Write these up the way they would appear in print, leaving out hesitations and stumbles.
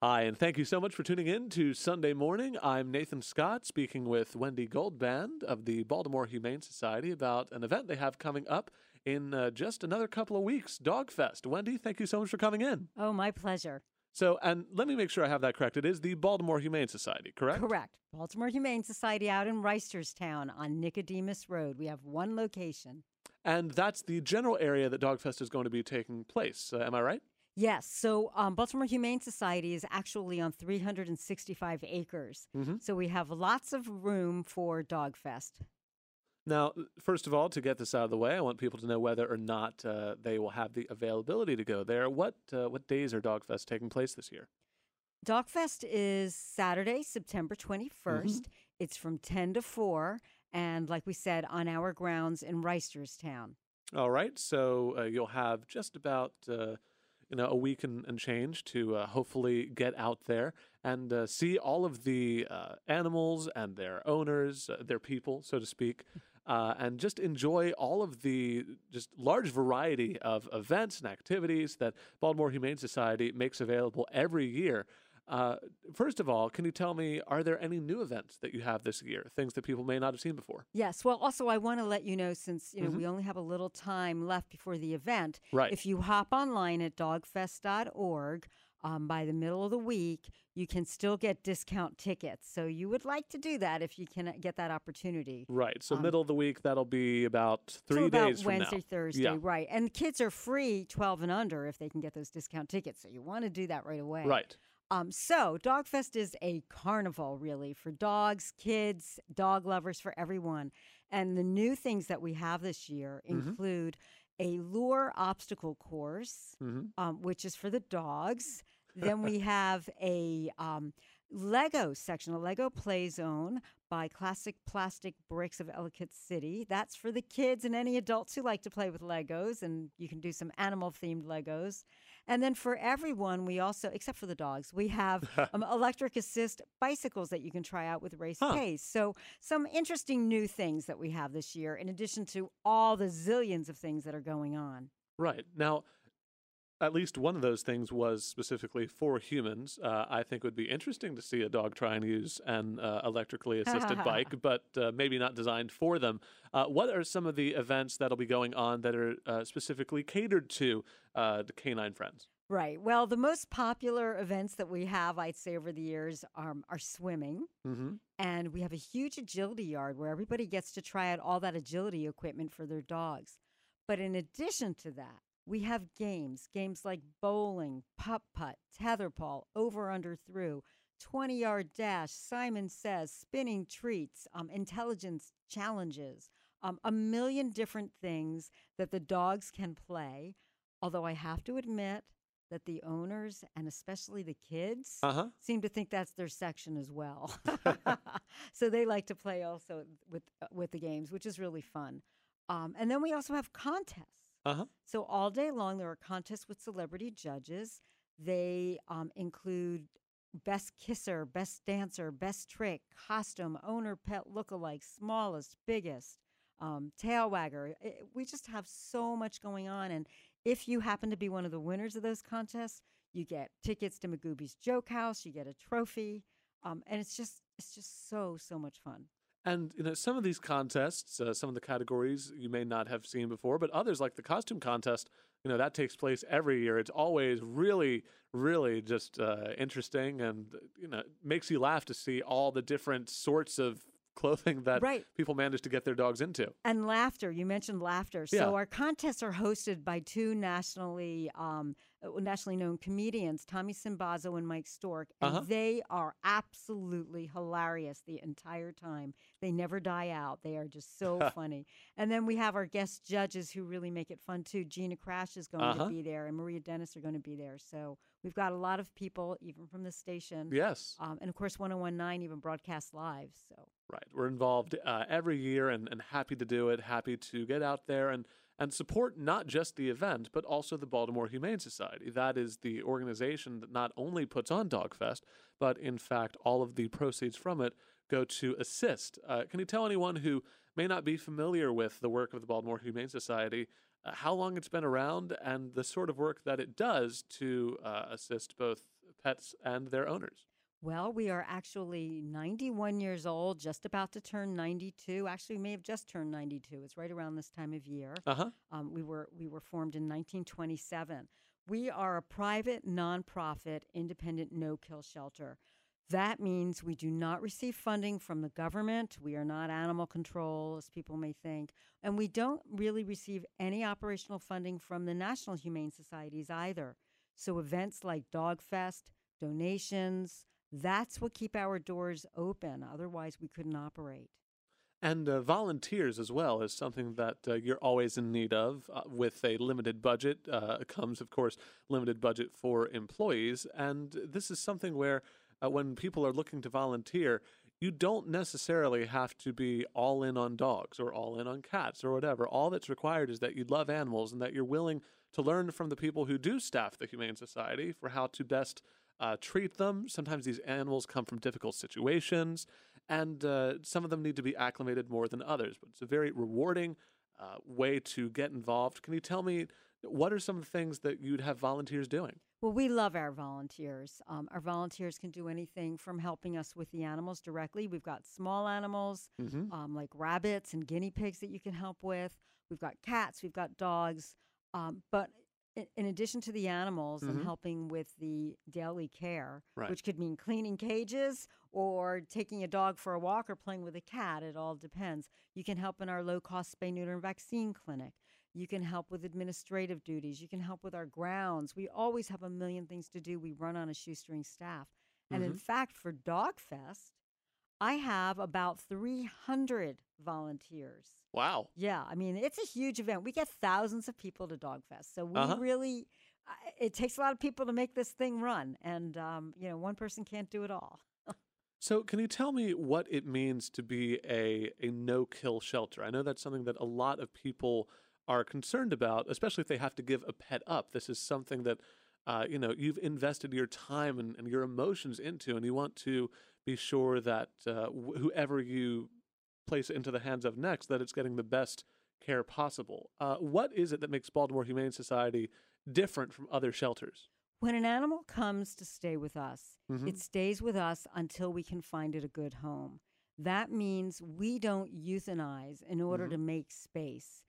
Hi, and thank you so much for tuning in to Sunday Morning. I'm Nathan Scott, speaking with Wendy Goldband of the Baltimore Humane Society about an event they have coming up in just another couple of weeks, Dogfest. Wendy, thank you so much for coming in. Oh, my pleasure. So, and let me make sure I have that correct. It is the Baltimore Humane Society, correct? Correct. Baltimore Humane Society out in Reisterstown on Nicodemus Road. We have one location. And that's the general area that Dogfest is going to be taking place. Am I right? Yes. So Baltimore Humane Society is actually on 365 acres. Mm-hmm. So we have lots of room for Dogfest. Now, first of all, to get this out of the way, I want people to know whether or not they will have the availability to go there. What days are Dogfest taking place this year? Dogfest is Saturday, September 21st. Mm-hmm. It's from 10 to 4. And like we said, on our grounds in Reisterstown. All right. So you'll have just about a week and change to hopefully get out there and see all of the animals and their owners, their people, so to speak, and just enjoy all of the just large variety of events and activities that Baltimore Humane Society makes available every year. First of all, can you tell me, are there any new events that you have this year, things that people may not have seen before? Yes. Well, also, I want to let you know, since Mm-hmm. we only have a little time left before the event, right. If you hop online at dogfest.org, by the middle of the week, you can still get discount tickets. So you would like to do that if you can get that opportunity. Right. So middle of the week, that'll be about 3 days from Wednesday, now. Thursday, yeah. Right. And kids are free 12 and under if they can get those discount tickets. So you want to do that right away. Right. So Dogfest is a carnival, really, for dogs, kids, dog lovers, for everyone. And the new things that we have this year include a lure obstacle course, which is for the dogs. Then we have a Lego section, a Lego play zone by Classic Plastic Bricks of Ellicott City. That's for the kids and any adults who like to play with Legos, and you can do some animal-themed Legos. And then for everyone, we also, except for the dogs, we have electric assist bicycles that you can try out with Race Pace. So some interesting new things that we have this year, in addition to all the zillions of things that are going on. Right. Now, at least one of those things was specifically for humans. I think it would be interesting to see a dog try and use an electrically assisted bike, but maybe not designed for them. What are some of the events that'll be going on that are specifically catered to the canine friends? Right. Well, the most popular events that we have, I'd say, over the years are swimming. Mm-hmm. And we have a huge agility yard where everybody gets to try out all that agility equipment for their dogs. But in addition to that, we have games like bowling, putt-putt, tetherpole, over-under-through, 20-yard dash, Simon Says, spinning treats, intelligence challenges, a million different things that the dogs can play. Although I have to admit that the owners and especially the kids seem to think that's their section as well. So they like to play also with the games, which is really fun. And then we also have contests. So all day long, there are contests with celebrity judges. They include best kisser, best dancer, best trick, costume, owner, pet lookalike, smallest, biggest, tail wagger. We just have so much going on. And if you happen to be one of the winners of those contests, you get tickets to Magooby's Joke House. You get a trophy. And it's just so much fun. And some of these contests, some of the categories you may not have seen before, but others like the costume contest, that takes place every year. It's always really, really just interesting, and makes you laugh to see all the different sorts of clothing that people manage to get their dogs into. And laughter. You mentioned laughter. Yeah. So our contests are hosted by two nationally known comedians, Tommy Simbazo and Mike Stork, and they are absolutely hilarious the entire time. They never die out. They are just so funny. And then we have our guest judges who really make it fun too. Gina Crash is going to be there, and Maria Dennis are going to be there. So we've got a lot of people, even from the station. Yes. And of course, 1019 even broadcasts live. So. Right. We're involved every year and happy to do it, happy to get out there and support not just the event, but also the Baltimore Humane Society. That is the organization that not only puts on Dogfest, but in fact, all of the proceeds from it go to assist. Can you tell anyone who may not be familiar with the work of the Baltimore Humane Society how long it's been around and the sort of work that it does to assist both pets and their owners? Well, we are actually 91 years old, just about to turn 92. Actually, we may have just turned 92. It's right around this time of year. Uh-huh. We were formed in 1927. We are a private, nonprofit, independent, no-kill shelter. That means we do not receive funding from the government. We are not animal control, as people may think. And we don't really receive any operational funding from the National Humane Societies either. So events like Dog Fest, donations, that's what keep our doors open. Otherwise, we couldn't operate. And volunteers as well is something that you're always in need of. With a limited budget comes, of course, limited budget for employees. And this is something where when people are looking to volunteer, you don't necessarily have to be all in on dogs or all in on cats or whatever. All that's required is that you love animals and that you're willing to learn from the people who do staff the Humane Society for how to best treat them. Sometimes these animals come from difficult situations, and some of them need to be acclimated more than others. But it's a very rewarding way to get involved. Can you tell me what are some of the things that you'd have volunteers doing? Well, we love our volunteers. Our volunteers can do anything from helping us with the animals directly. We've got small animals Mm-hmm. like rabbits and guinea pigs that you can help with. We've got cats, we've got dogs. But in addition to the animals and Mm-hmm. helping with the daily care, Right. which could mean cleaning cages or taking a dog for a walk or playing with a cat, it all depends. You can help in our low-cost spay, neuter, and vaccine clinic. You can help with administrative duties. You can help with our grounds. We always have a million things to do. We run on a shoestring staff. And in Mm-hmm. fact, for Dog Fest, I have about 300 volunteers. Wow. Yeah, I mean, it's a huge event. We get thousands of people to Dog Fest. So we Uh-huh. really, it takes a lot of people to make this thing run. And, one person can't do it all. So, can you tell me what it means to be a no-kill shelter? I know that's something that a lot of people are concerned about, especially if they have to give a pet up. This is something that you've invested your time and your emotions into, and you want to be sure that whoever you place it into the hands of next, that it's getting the best care possible. What is it that makes Baltimore Humane Society different from other shelters? When an animal comes to stay with us, Mm-hmm. it stays with us until we can find it a good home. That means we don't euthanize in order Mm-hmm. to make space.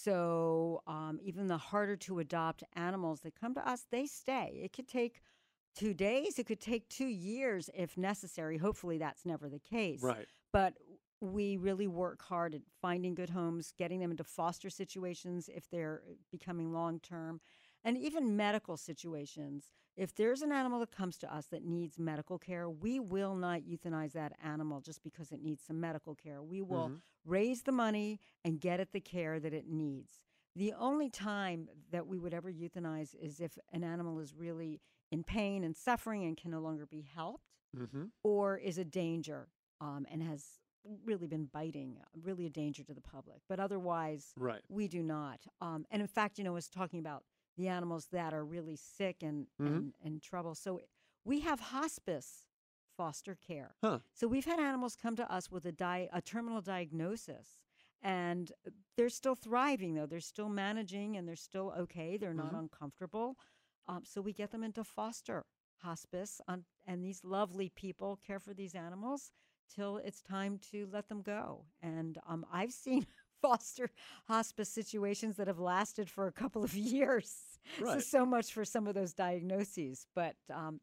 So even the harder to adopt animals that come to us, they stay. It could take 2 days, it could take 2 years if necessary. Hopefully, that's never the case. Right. But we really work hard at finding good homes, getting them into foster situations if they're becoming long term, and even medical situations. If there's an animal that comes to us that needs medical care, we will not euthanize that animal just because it needs some medical care. We will Mm-hmm. raise the money and get it the care that it needs. The only time that we would ever euthanize is if an animal is really in pain and suffering and can no longer be helped, Mm-hmm. or is a danger and has really been biting, really a danger to the public. But otherwise, Right. we do not. And in fact, I was talking about the animals that are really sick and Mm-hmm. in trouble. So we have hospice foster care. Huh. So we've had animals come to us with a terminal diagnosis, and they're still thriving, though. They're still managing, and they're still okay. They're not Mm-hmm. uncomfortable. So we get them into foster hospice, and these lovely people care for these animals till it's time to let them go. And I've seen foster hospice situations that have lasted for a couple of years. Right. So much for some of those diagnoses. But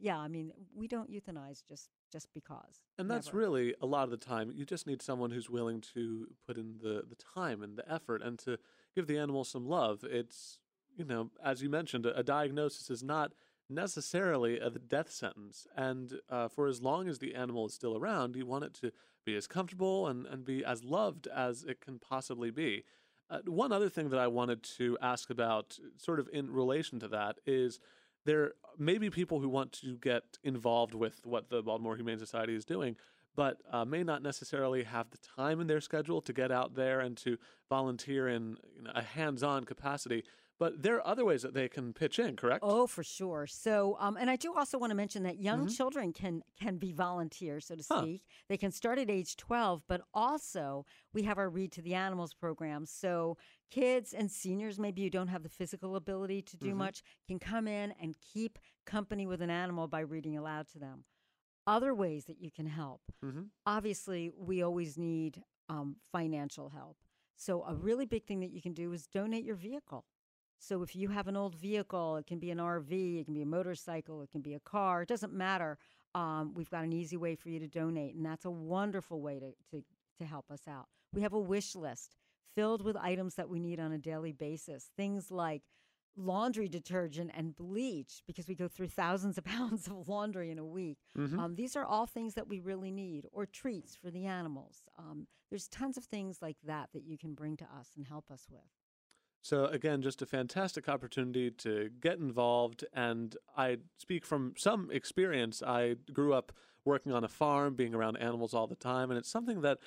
we don't euthanize just because. And that's Never. really a lot of the time. You just need someone who's willing to put in the time and the effort and to give the animal some love. It's, as you mentioned, a diagnosis is not necessarily a death sentence. And for as long as the animal is still around, you want it to be as comfortable and be as loved as it can possibly be. One other thing that I wanted to ask about, sort of in relation to that, is there may be people who want to get involved with what the Baltimore Humane Society is doing, but may not necessarily have the time in their schedule to get out there and to volunteer in a hands-on capacity. But there are other ways that they can pitch in, correct? Oh, for sure. So, and I do also want to mention that young Hmm. children can be volunteers, so to Huh. speak. They can start at age 12, but also we have our Read to the Animals program. So, kids and seniors, maybe you don't have the physical ability to do Hmm. much, can come in and keep company with an animal by reading aloud to them. Other ways that you can help. Hmm. Obviously, we always need financial help. So, a really big thing that you can do is donate your vehicle. So, if you have an old vehicle, it can be an RV, it can be a motorcycle, it can be a car, it doesn't matter. We've got an easy way for you to donate, and that's a wonderful way to help us out. We have a wish list filled with items that we need on a daily basis, things like laundry detergent and bleach, because we go through thousands of pounds of laundry in a week. Hmm. These are all things that we really need, or treats for the animals. There's tons of things like that that you can bring to us and help us with. So again, just a fantastic opportunity to get involved. And I speak from some experience. I grew up working on a farm, being around animals all the time, and it's something that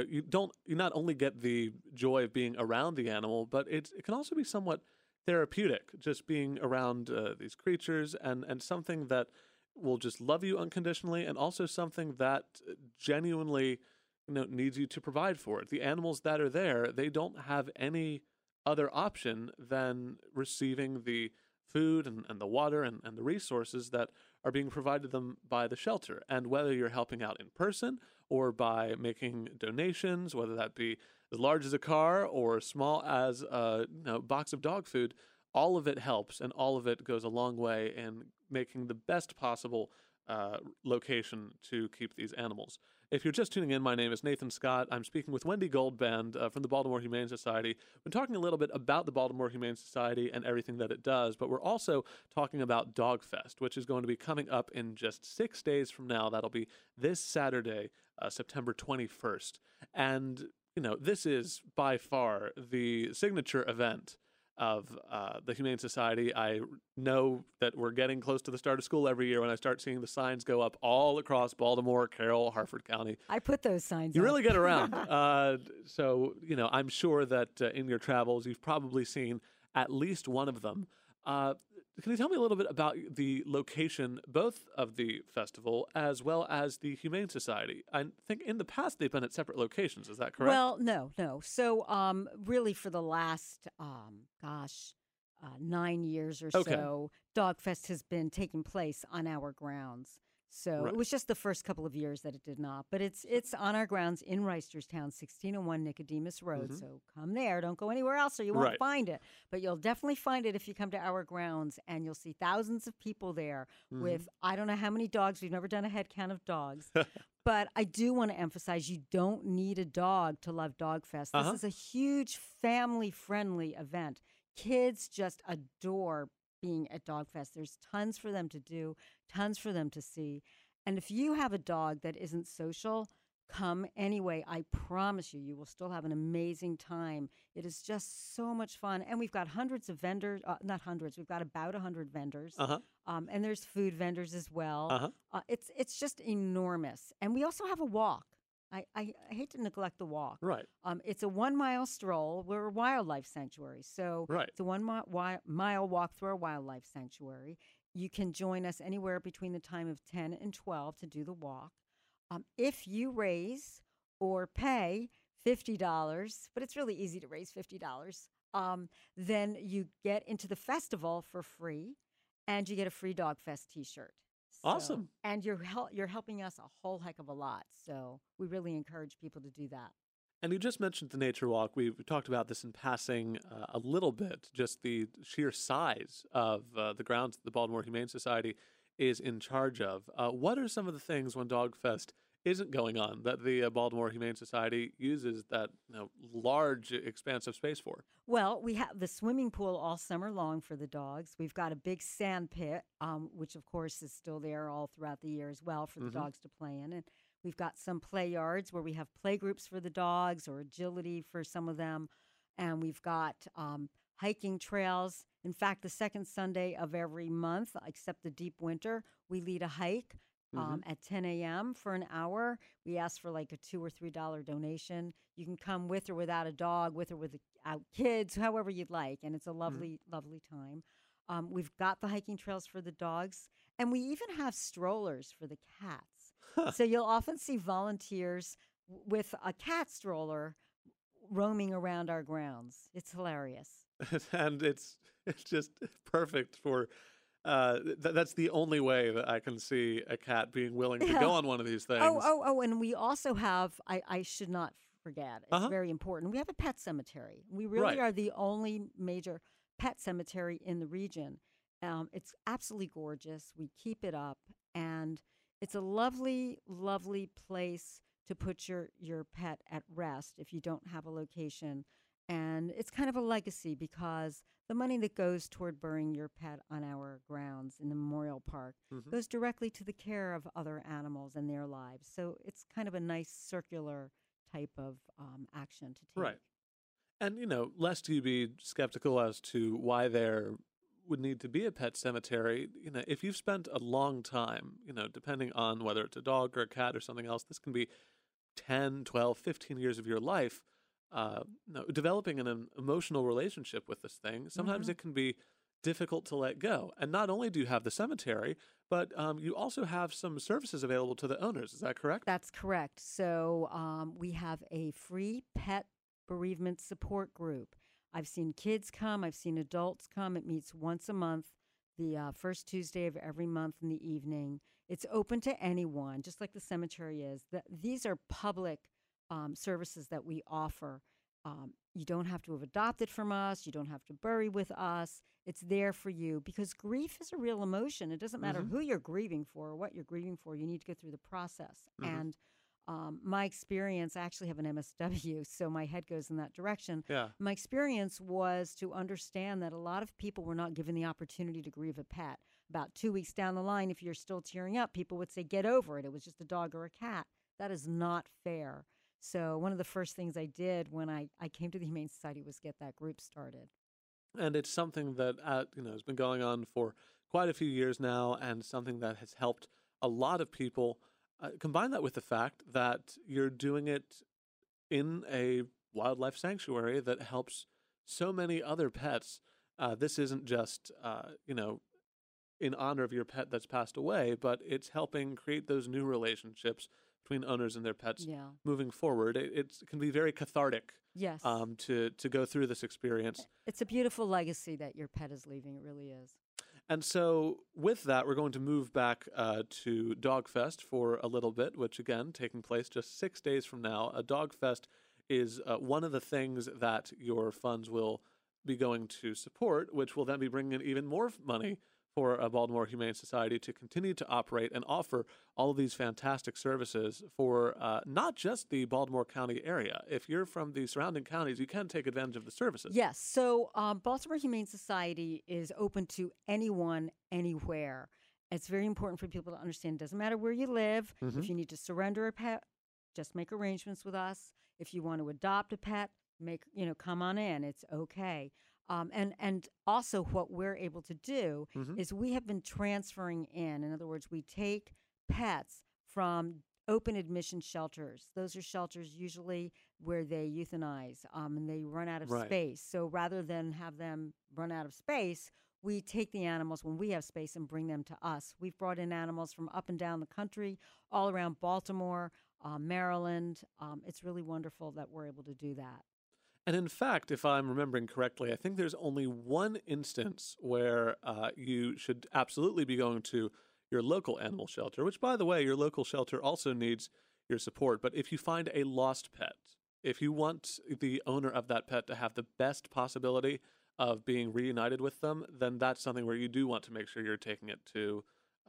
you not only get the joy of being around the animal, but it can also be somewhat therapeutic, just being around these creatures, and something that will just love you unconditionally, and also something that genuinely needs you to provide for it. The animals that are there, they don't have any other option than receiving the food and the water and the resources that are being provided them by the shelter. And whether you're helping out in person or by making donations, whether that be as large as a car or small as a box of dog food, all of it helps, and all of it goes a long way in making the best possible location to keep these animals. If you're just tuning in, my name is Nathan Scott. I'm speaking with Wendy Goldband from the Baltimore Humane Society. We're talking a little bit about the Baltimore Humane Society and everything that it does, but we're also talking about Dogfest, which is going to be coming up in just 6 days from now. That'll be this Saturday, September 21st. And, this is by far the signature event of the Humane Society. I know that we're getting close to the start of school every year when I start seeing the signs go up all across Baltimore, Carroll, Harford County. I put those signs You up. really get around. So, I'm sure that in your travels, you've probably seen at least one of them. Can you tell me a little bit about the location, both of the festival as well as the Humane Society? I think in the past they've been at separate locations. Is that correct? Well, no. So, really, for the last, 9 years or Okay. so, Dogfest has been taking place on our grounds. So Right. it was just the first couple of years that it did not, but it's on our grounds in Reisterstown, 1601 Nicodemus Road. Hmm. So come there. Don't go anywhere else, or you won't Right. find it. But you'll definitely find it if you come to our grounds, and you'll see thousands of people there Hmm. with I don't know how many dogs. We've never done a head count of dogs. But I do want to emphasize you don't need a dog to love Dogfest. This Uh-huh. is a huge family friendly event. Kids just adore being at Dogfest. There's tons for them to do, tons for them to see. And if you have a dog that isn't social, come anyway. I promise you, you will still have an amazing time. It is just so much fun. And we've got hundreds of vendors, not hundreds, we've got about 100 vendors. Uh-huh. And there's food vendors as well. Uh-huh. It's just enormous. And we also have a walk. I hate to neglect the walk. Right. It's a 1 mile stroll. We're a wildlife sanctuary. So Right. it's a one mile walk through our wildlife sanctuary. You can join us anywhere between the time of 10 and 12 to do the walk. If you raise or pay $50, but it's really easy to raise $50, then you get into the festival for free, and you get a free Dogfest T-shirt. So, Awesome. and you're helping us a whole heck of a lot. So we really encourage people to do that. And you just mentioned the nature walk. We've talked about this in passing a little bit, just the sheer size of the grounds that the Baltimore Humane Society is in charge of. What are some of the things when Dogfest isn't going on that the Baltimore Humane Society uses that large expanse of space for? Well, we have the swimming pool all summer long for the dogs. We've got a big sand pit, which of course is still there all throughout the year as well for the dogs to play in. And we've got some play yards where we have play groups for the dogs or agility for some of them. And we've got hiking trails. In fact, the second Sunday of every month, except the deep winter, we lead a hike Hmm. at 10 a.m. for an hour. We ask for like a $2 or $3 donation. You can come with or without a dog, with or without kids, however you'd like. And it's a Hmm. lovely, lovely time. We've got the hiking trails for the dogs, and we even have strollers for the cats. So you'll often see volunteers with a cat stroller roaming around our grounds. It's hilarious. And it's just perfect for that's the only way that I can see a cat being willing to go Yeah. on one of these Oh, things. oh, oh, and we also have, I should not forget, it's Uh-huh. very important. We have a pet cemetery. We really Right. are the only major pet cemetery in the region. It's absolutely gorgeous. We keep it up, and it's a lovely, lovely place to put your pet at rest if you don't have a location. And it's kind of a legacy because the money that goes toward burying your pet on our grounds in the memorial park Hmm. goes directly to the care of other animals and their lives. So it's kind of a nice circular type of action to take. Right. And, lest you be skeptical as to why there would need to be a pet cemetery, if you've spent a long time, depending on whether it's a dog or a cat or something else, this can be 10, 12, 15 years of your life, developing an emotional relationship with this thing. Sometimes Hmm. it can be difficult to let go. And not only do you have the cemetery, but you also have some services available to the owners. Is that correct? That's correct. So we have a free pet bereavement support group. I've seen kids come, I've seen adults come. It meets once a month, the first Tuesday of every month in the evening. It's open to anyone, just like the cemetery is. These are public services that we offer. You don't have to have adopted from us, you don't have to bury with us. It's there for you because grief is a real emotion. It doesn't matter Mm-hmm. who you're grieving for or what you're grieving for. You need to go through the process. Mm-hmm. And my experience, I actually have an MSW, so my head goes in that direction. Yeah. My experience was to understand that a lot of people were not given the opportunity to grieve a pet. About 2 weeks down the line, if you're still tearing up, people would say, get over it. It was just a dog or a cat. That is not fair. So one of the first things I did when I came to the Humane Society was get that group started. And it's something that has been going on for quite a few years now, and something that has helped a lot of people. Combine that with the fact that you're doing it in a wildlife sanctuary that helps so many other pets. This isn't just in honor of your pet that's passed away, but it's helping create those new relationships between owners and their pets Yeah. moving forward. It can be very cathartic Yes. to go through this experience. It's a beautiful legacy that your pet is leaving. It really is. And so, with that, we're going to move back to Dogfest for a little bit, which again, taking place just 6 days from now. A Dogfest is one of the things that your funds will be going to support, which will then be bringing in even more money for Baltimore Humane Society to continue to operate and offer all of these fantastic services for not just the Baltimore County area. If you're from the surrounding counties, you can take advantage of the services. Yes. So Baltimore Humane Society is open to anyone, anywhere. It's very important for people to understand. It doesn't matter where you live. Hmm. If you need to surrender a pet, just make arrangements with us. If you want to adopt a pet, come on in. It's okay. And also what we're able to do Hmm. is we have been transferring in. In other words, we take pets from open admission shelters. Those are shelters usually where they euthanize and they run out of Right. space. So rather than have them run out of space, we take the animals when we have space and bring them to us. We've brought in animals from up and down the country, all around Baltimore, Maryland. It's really wonderful that we're able to do that. And in fact, if I'm remembering correctly, I think there's only one instance where you should absolutely be going to your local animal shelter, which, by the way, your local shelter also needs your support. But if you find a lost pet, if you want the owner of that pet to have the best possibility of being reunited with them, then that's something where you do want to make sure you're taking it to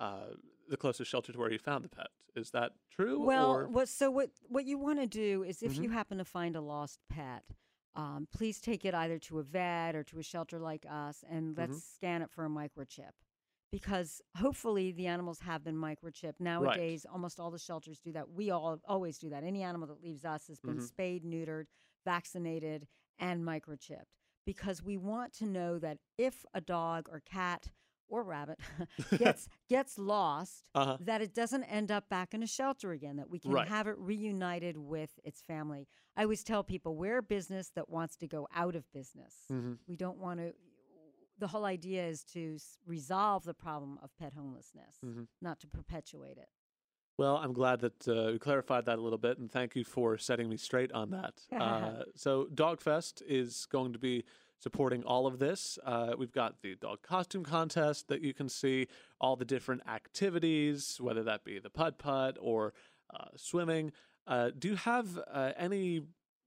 the closest shelter to where you found the pet. Is that true? Well, Or what you want to do is if Mhm. you happen to find a lost pet, please take it either to a vet or to a shelter like us, and Mhm. let's scan it for a microchip. Because hopefully the animals have been microchipped. Right. Nowadays, almost all the shelters do that. We all always do that. Any animal that leaves us has been Mhm. spayed, neutered, vaccinated, and microchipped. Because we want to know that if a dog or cat or rabbit gets lost, Uh-huh. that it doesn't end up back in a shelter again, that we can Right. have it reunited with its family. I always tell people, we're a business that wants to go out of business. Hmm. We don't want to. The whole idea is to resolve the problem of pet homelessness, Hmm. not to perpetuate it. Well, I'm glad that we clarified that a little bit, and thank you for setting me straight on that. So, Dogfest is going to be supporting all of this. We've got the dog costume contest that you can see, all the different activities, whether that be the putt putt or swimming. Do you have any,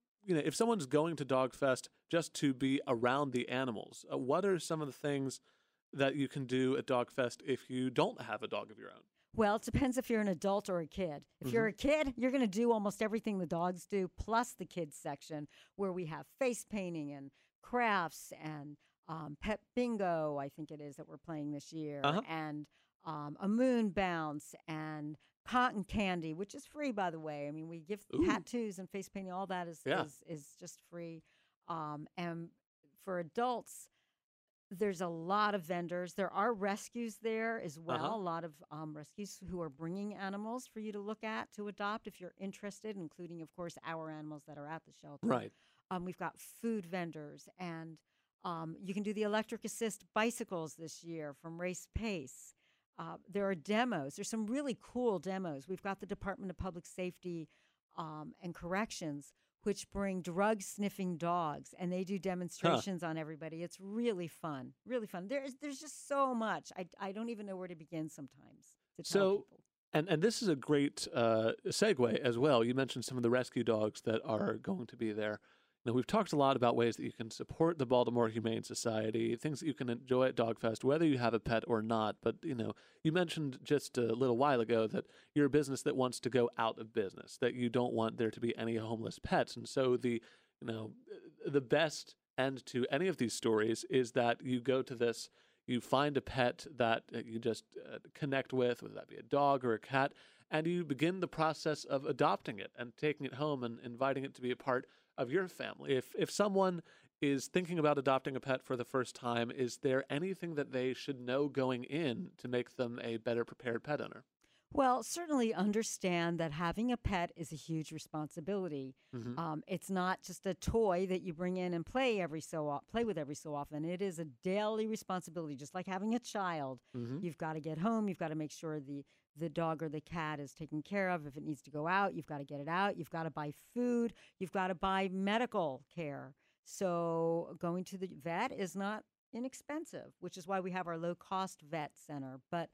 if someone's going to Dogfest just to be around the animals, what are some of the things that you can do at Dogfest if you don't have a dog of your own? Well, it depends if you're an adult or a kid. If you're a kid, you're going to do almost everything the dogs do, plus the kids section, where we have face painting and crafts and pet bingo, I think it is, that we're playing this year, Uh-huh. and a moon bounce and cotton candy, which is free, by the way. I mean, we give Ooh. tattoos and face painting, all that Yeah. is just free. And for adults, there's a lot of vendors. There are rescues there as well. Uh-huh. A lot of rescues who are bringing animals for you to look at, to adopt if you're interested, including, of course, our animals that are at the shelter. Right. We've got food vendors, and you can do the electric assist bicycles this year from Race Pace. There are demos. There's some really cool demos. We've got the Department of Public Safety and Corrections, which bring drug-sniffing dogs, and they do demonstrations on everybody. It's really fun, really fun. There's just so much. I don't even know where to begin sometimes to tell So, people. and this is a great segue as well. You mentioned some of the rescue dogs that are going to be there. Now, we've talked a lot about ways that you can support the Baltimore Humane Society, things that you can enjoy at Dogfest, whether you have a pet or not. But, you mentioned just a little while ago that you're a business that wants to go out of business, that you don't want there to be any homeless pets. And so the best end to any of these stories is that you go to this, you find a pet that you just connect with, whether that be a dog or a cat, and you begin the process of adopting it and taking it home and inviting it to be a part of your family. If someone is thinking about adopting a pet for the first time, is there anything that they should know going in to make them a better prepared pet owner? Well, certainly understand that having a pet is a huge responsibility. Mm-hmm. It's not just a toy that you bring in and play with every so often. It is a daily responsibility, just like having a child. Mm-hmm. You've got to get home. You've got to make sure the dog or the cat is taken care of. If it needs to go out, you've got to get it out. You've got to buy food. You've got to buy medical care. So going to the vet is not inexpensive, which is why we have our low-cost vet center. But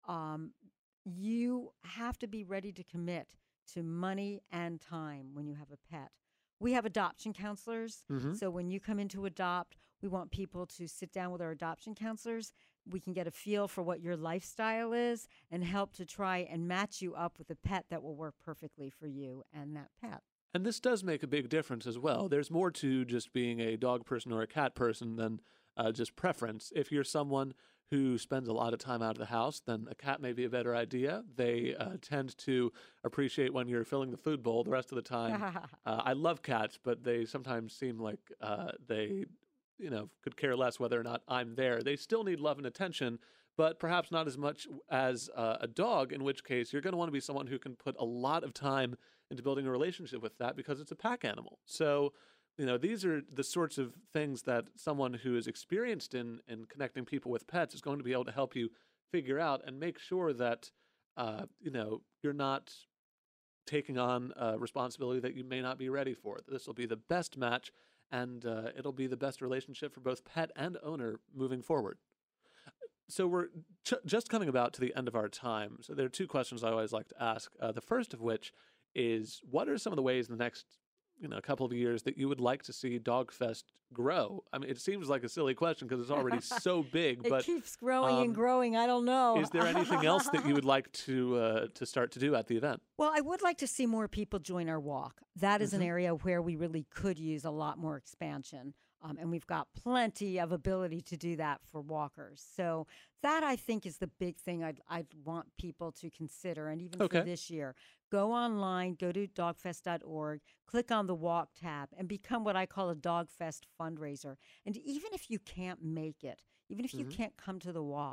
you have to be ready to commit to money and time when you have a pet. We have adoption counselors. Mm-hmm. So when you come in to adopt, we want people to sit down with our adoption counselors. We can get a feel for what your lifestyle is and help to try and match you up with a pet that will work perfectly for you and that pet. And this does make a big difference as well. There's more to just being a dog person or a cat person than just preference. If you're someone who spends a lot of time out of the house, then a cat may be a better idea. They tend to appreciate when you're filling the food bowl the rest of the time. I love cats, but they sometimes seem like they could care less whether or not I'm there. They still need love and attention, but perhaps not as much as a dog, in which case you're going to want to be someone who can put a lot of time into building a relationship with that because it's a pack animal. So, these are the sorts of things that someone who is experienced in connecting people with pets is going to be able to help you figure out and make sure that, you're not taking on a responsibility that you may not be ready for. This will be the best match, and it'll be the best relationship for both pet and owner moving forward. So we're just coming about to the end of our time. So there are two questions I always like to ask. The first of which is, what are some of the ways in the next couple of years that you would like to see Dogfest grow? I mean, it seems like a silly question because it's already so big, It but keeps growing and growing. I don't know. is there anything else that you would like to start to do at the event? Well, I would like to see more people join our walk. That is an area where we really could use a lot more expansion. And we've got plenty of ability to do that for walkers. So that, I think, is the big thing I'd want people to consider. And even for this year, go online, go to dogfest.org, click on the walk tab, and become what I call a Dogfest fundraiser. And even if you can't make it, even if you can't come to the walk,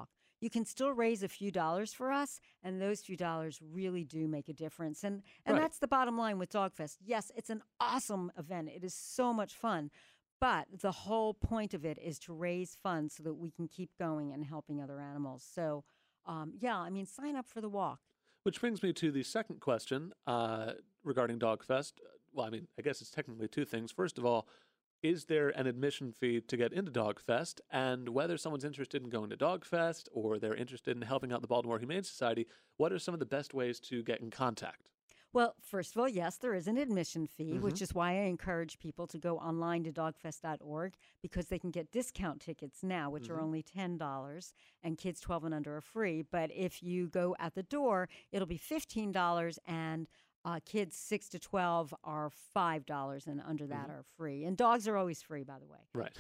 you can still raise a few dollars for us, and those few dollars really do make a difference. And Right. that's the bottom line with DogFest. Yes, it's an awesome event. It is so much fun. But the whole point of it is to raise funds so that we can keep going and helping other animals. So, yeah, I mean, sign up for the walk. Which brings me to the second question regarding DogFest. Well, I mean, I guess it's technically two things. First of all, is there an admission fee to get into DogFest? And whether someone's interested in going to DogFest or they're interested in helping out the Baltimore Humane Society, what are some of the best ways to get in contact? Well, first of all, yes, there is an admission fee, Mhm. which is why I encourage people to go online to dogfest.org because they can get discount tickets now, which are Mhm. only $10, and kids 12 and under are free. But if you go at the door, it'll be $15, and kids 6 to 12 are $5, and under that are free. And dogs are always free, by the way. Right.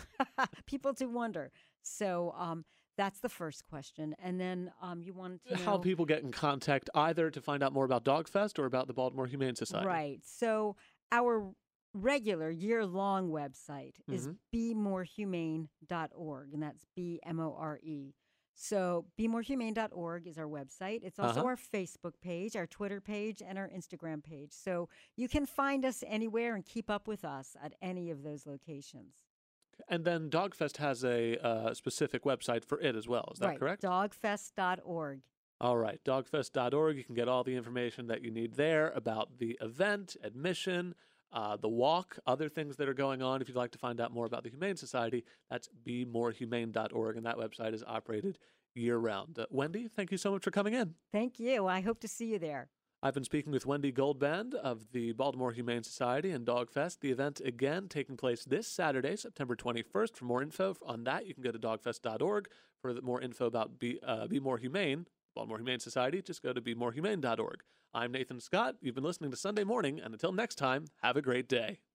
People do wonder. So that's the first question. And then you wanted to know How people get in contact either to find out more about DogFest or about the Baltimore Humane Society. Right. So our regular year-long website is Mhm. BeMoreHumane.org, and that's BMORE. So BeMoreHumane.org is our website. It's also Uh-huh. our Facebook page, our Twitter page, and our Instagram page. So you can find us anywhere and keep up with us at any of those locations. And then DogFest has a specific website for it as well. Is that right. correct? Dogfest.org. All right, dogfest.org. You can get all the information that you need there about the event, admission, the walk, other things that are going on. If you'd like to find out more about the Humane Society, that's BeMoreHumane.org, and that website is operated year-round. Wendy, thank you so much for coming in. Thank you. I hope to see you there. I've been speaking with Wendy Goldband of the Baltimore Humane Society and DogFest. The event, again, taking place this Saturday, September 21st. For more info on that, you can go to dogfest.org. For more info about Be More Humane, Baltimore Humane Society, just go to BeMoreHumane.org. I'm Nathan Scott. You've been listening to Sunday Morning, and until next time, have a great day.